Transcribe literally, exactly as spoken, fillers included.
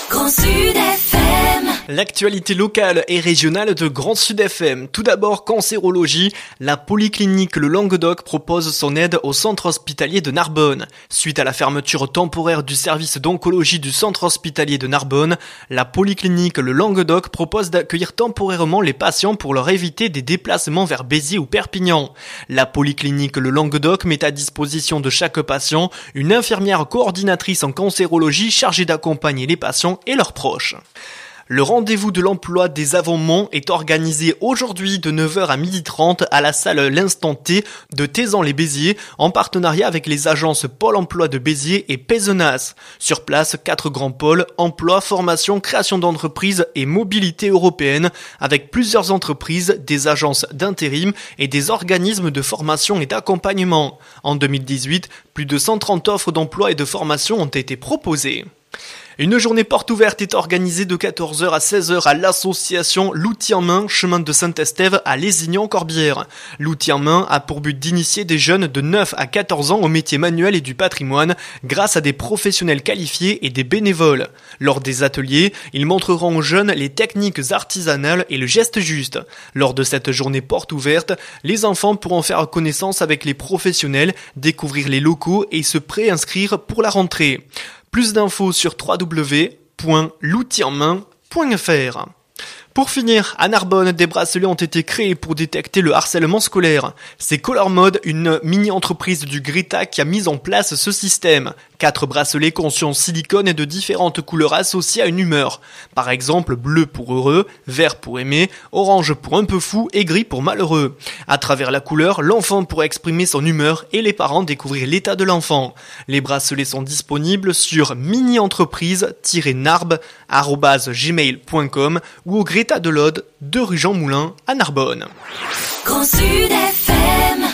Grand Sud F M. L'actualité locale et régionale de Grand Sud F M. Tout d'abord, cancérologie. La polyclinique Le Languedoc propose son aide au centre hospitalier de Narbonne. Suite à la fermeture temporaire du service d'oncologie du centre hospitalier de Narbonne, la polyclinique Le Languedoc propose d'accueillir temporairement les patients pour leur éviter des déplacements vers Béziers ou Perpignan. La polyclinique Le Languedoc met à disposition de chaque patient une infirmière coordinatrice en cancérologie chargée d'accompagner les patients et leurs proches. Le rendez-vous de l'emploi des Avants-Monts est organisé aujourd'hui de neuf heures à midi trente à la salle L'Instant T de Thézan-les-Béziers en partenariat avec les agences Pôle emploi de Béziers et Pézenas. Sur place, quatre grands pôles, emploi, formation, création d'entreprises et mobilité européenne avec plusieurs entreprises, des agences d'intérim et des organismes de formation et d'accompagnement. En deux mille dix-huit, plus de cent trente offres d'emploi et de formation ont été proposées. Une journée porte ouverte est organisée de quatorze heures à seize heures à l'association L'Outil en Main, chemin de Saint-Estève à Lézignan-Corbière. L'Outil en Main a pour but d'initier des jeunes de neuf à quatorze ans au métier manuel et du patrimoine grâce à des professionnels qualifiés et des bénévoles. Lors des ateliers, ils montreront aux jeunes les techniques artisanales et le geste juste. Lors de cette journée porte ouverte, les enfants pourront faire connaissance avec les professionnels, découvrir les locaux et se préinscrire pour la rentrée. Plus d'infos sur w w w point l'outil en main point f r. Pour finir, à Narbonne, des bracelets ont été créés pour détecter le harcèlement scolaire. C'est Color Mode, une mini-entreprise du Greta qui a mis en place ce système. Quatre bracelets conçus en silicone et de différentes couleurs associées à une humeur. Par exemple, bleu pour heureux, vert pour aimer, orange pour un peu fou et gris pour malheureux. À travers la couleur, l'enfant pourra exprimer son humeur et les parents découvrir l'état de l'enfant. Les bracelets sont disponibles sur mini-entreprise tiret narb arobase gmail point com ou au Greta de l'Aude, deux rue Jean Moulin à Narbonne. Grand Sud F M.